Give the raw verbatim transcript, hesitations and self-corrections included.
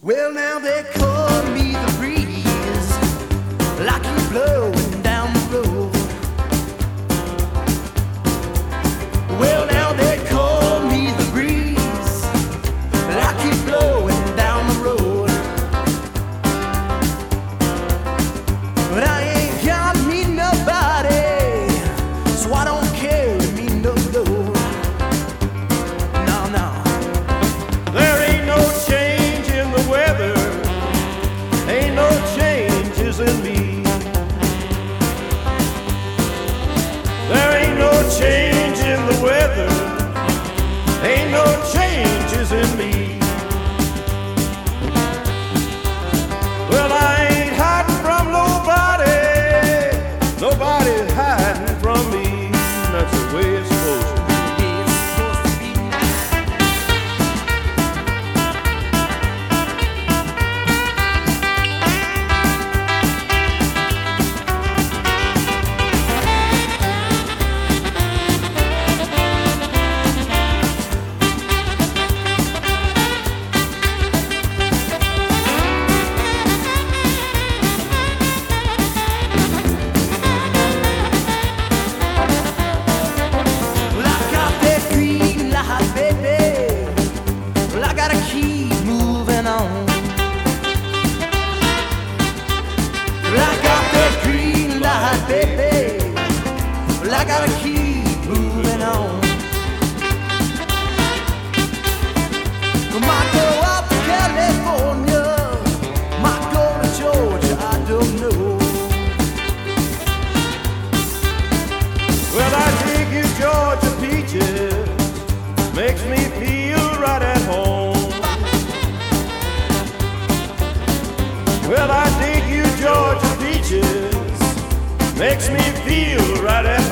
Well, now they call me the breeze, like you blowing down the road. Well, now they call me the breeze, like you blowing down the road. But I ain't got me nobody, so I don't care me no load. No, no. There ain't no change in the weather, ain't no changes in me. There ain't no change in the weather, ain't no changes in me. Well, I ain't hiding from nobody, nobody's hiding from me. That's the way it's supposed to be. Baby, well, I gotta keep moving on. Might go out to California, might go to Georgia, I don't know. Well, I dig you Georgia peaches, makes me feel right at home. Well, I dig you Georgia peaches, makes me feel right at home.